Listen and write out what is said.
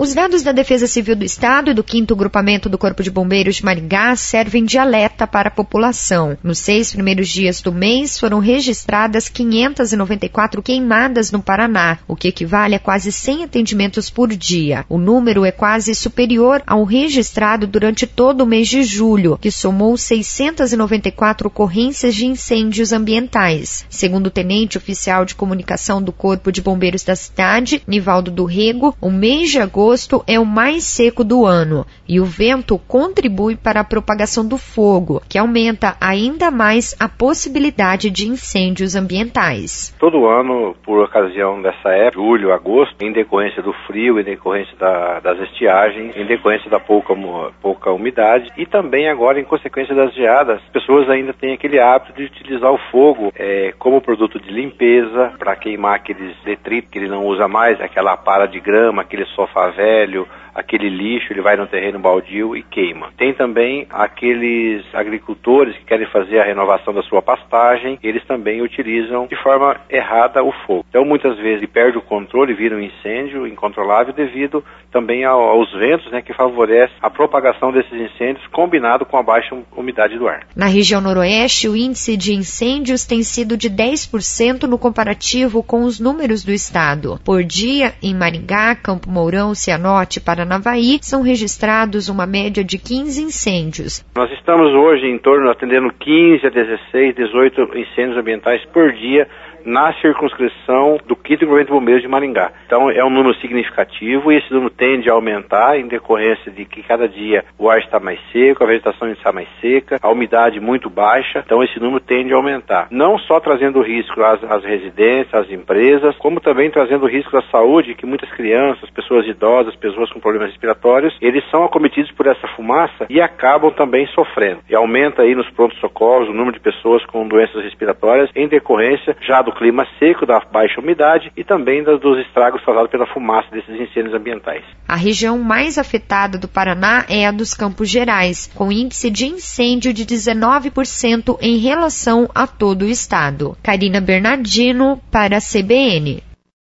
Os dados da Defesa Civil do Estado e do 5º Grupamento do Corpo de Bombeiros de Maringá servem de alerta para a população. Nos 6 primeiros dias do mês foram registradas 594 queimadas no Paraná, o que equivale a quase 100 atendimentos por dia. O número é quase superior ao registrado durante todo o mês de julho, que somou 694 ocorrências de incêndios ambientais. Segundo o tenente oficial de comunicação do Corpo de Bombeiros da cidade, Nivaldo do Rego, o mês de agosto é o mais seco do ano e o vento contribui para a propagação do fogo, que aumenta ainda mais a possibilidade de incêndios ambientais. Todo ano, por ocasião dessa época, julho, agosto, em decorrência do frio, em decorrência das estiagens, em decorrência da pouca umidade e também agora em consequência das geadas, as pessoas ainda têm aquele hábito de utilizar o fogo como produto de limpeza, para queimar aqueles detritos que ele não usa mais, aquela para de grama, aquele sofá velho, aquele lixo, ele vai no terreno baldio e queima. Tem também aqueles agricultores que querem fazer a renovação da sua pastagem, eles também utilizam de forma errada o fogo. Então muitas vezes ele perde o controle, vira um incêndio incontrolável devido também aos ventos, que favorecem a propagação desses incêndios combinado com a baixa umidade do ar. Na região noroeste, o índice de incêndios tem sido de 10% no comparativo com os números do estado. Por dia, em Maringá, Campo Mourão, Cianorte e Paranavaí, são registrados uma média de 15 incêndios. Nós estamos hoje em torno, atendendo 15 a 16, 18 incêndios ambientais por dia na circunscrição do 5º Grupamento de Bombeiros de Maringá. Então é um número significativo e esse número tende a aumentar em decorrência de que cada dia o ar está mais seco, a vegetação está mais seca, a umidade muito baixa, então esse número tende a aumentar. Não só trazendo risco às residências, às empresas, como também trazendo risco à saúde, que muitas crianças, pessoas idosas, pessoas com problemas respiratórios, eles são acometidos por essa fumaça e acabam também sofrendo. E aumenta aí nos prontos-socorros o número de pessoas com doenças respiratórias em decorrência já do clima seco, da baixa umidade e também dos estragos causados pela fumaça desses incêndios ambientais. A região mais afetada do Paraná é a dos Campos Gerais, com índice de incêndio de 19% em relação a todo o estado. Karina Bernardino para a CBN.